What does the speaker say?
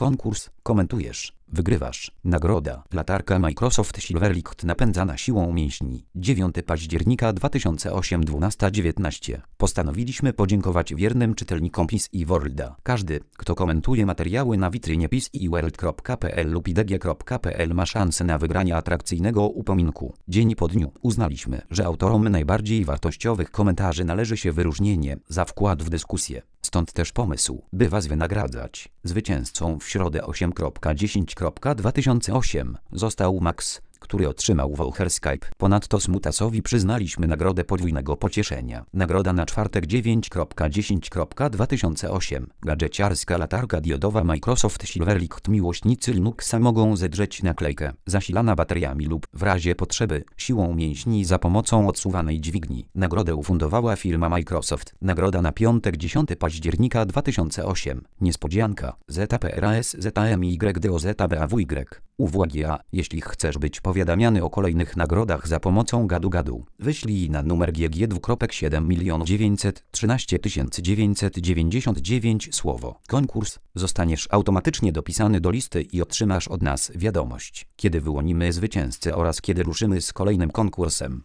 Konkurs, komentujesz, wygrywasz. Nagroda. Latarka Microsoft Silverlight napędzana siłą mięśni. 9 października 2008 12:19. Postanowiliśmy podziękować wiernym czytelnikom PiS i Worlda. Każdy, kto komentuje materiały na witrynie pisiworld.pl lub idg.pl ma szansę na wygranie atrakcyjnego upominku. Dzień po dniu uznaliśmy, że autorom najbardziej wartościowych komentarzy należy się wyróżnienie za wkład w dyskusję. Stąd też pomysł, by was wynagradzać. Zwycięzcą w środę 8.10.2008 został Max, który otrzymał voucher Skype. Ponadto Smutasowi przyznaliśmy nagrodę podwójnego pocieszenia. Nagroda na czwartek 9.10.2008. Gadżeciarska latarka diodowa Microsoft Silverlight. Miłośnicy Linuxa mogą zedrzeć naklejkę, zasilana bateriami lub, w razie potrzeby, siłą mięśni za pomocą odsuwanej dźwigni. Nagrodę ufundowała firma Microsoft. Nagroda na piątek 10 października 2008. Niespodzianka. ZPRAS ZAMYDOZBAWY. UWGA. Jeśli chcesz być powiadamiany o kolejnych nagrodach za pomocą gadu-gadu, wyślij na numer GG2.7 913 999 słowo konkurs. Zostaniesz automatycznie dopisany do listy i otrzymasz od nas wiadomość, kiedy wyłonimy zwycięzcę oraz kiedy ruszymy z kolejnym konkursem.